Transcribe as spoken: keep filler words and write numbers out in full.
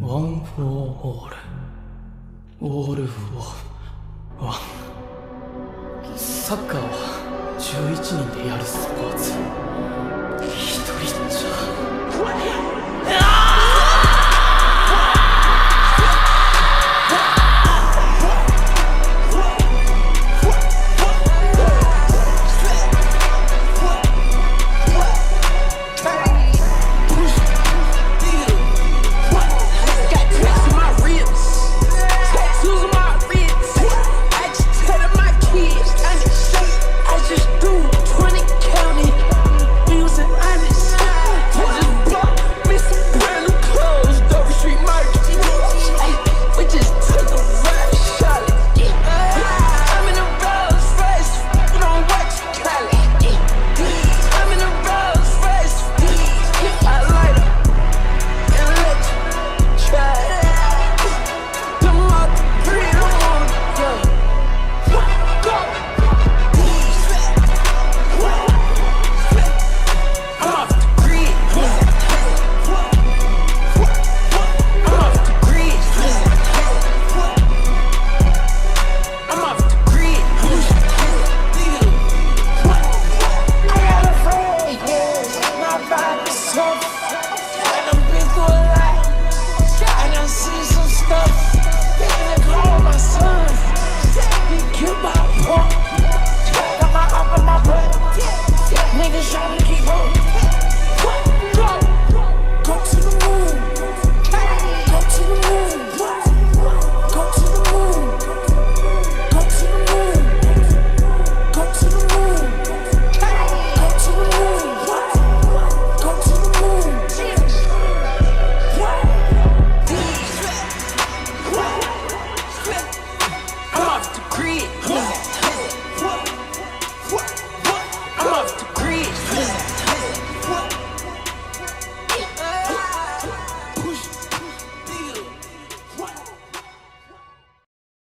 ワン・フォー・オール、オール・フォー・ワン。サッカーはじゅういちにんでやるスポーツ。一